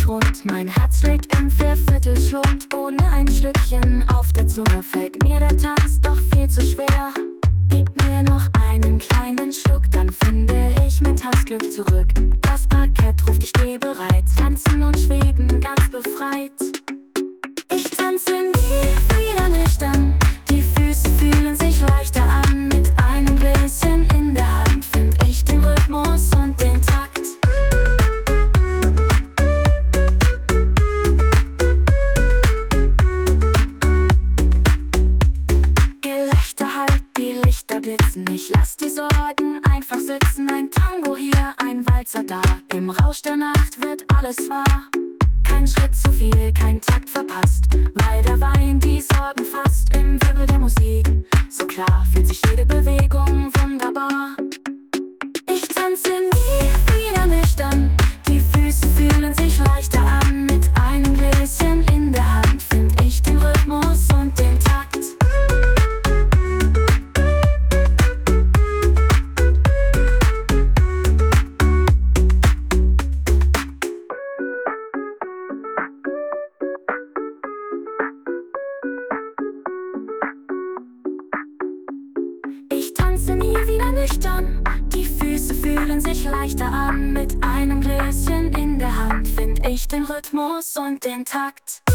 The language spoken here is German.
mich rund. Mein Herz schlägt im Vierviertelschwung. Ohne ein Schlückchen auf der Zunge fällt mir der Tanz doch viel zu schwer. Gib mir noch einen kleinen Schluck, dann finde ich mein Tanzglück zurück. Das Parkett ruft, ich stehe bereit. Tanzen und schweben, ganz befreit. Ich tanze nie wieder nüchtern. Die Füße fühlen sich leichter an. Mit einem Gläschen in der Hand find ich den Rhythmus und den Takt. Gelächter hallt, die Lichter blitzen. Ich lass die Sorgen einfach sitzen. Ein Tango hier, ein Walzer da. Im Rausch der Nacht wird alles wahr. Kein Schritt zu viel, kein Takt verpasst, weil der Wein die Sorgen fasst. Im Wirbel der Musik, so klar fühlt sich jede Bewegung wunderbar. Ich tanze nie wieder nüchtern. Die Füße fühlen sich leichter an. Mit einem Gläschen in der Hand find ich den Rhythmus und den Takt. Ich tanze nie wieder nüchtern. Die Füße fühlen sich leichter an. Mit einem Gläschen in der Hand find ich den Rhythmus und den Takt.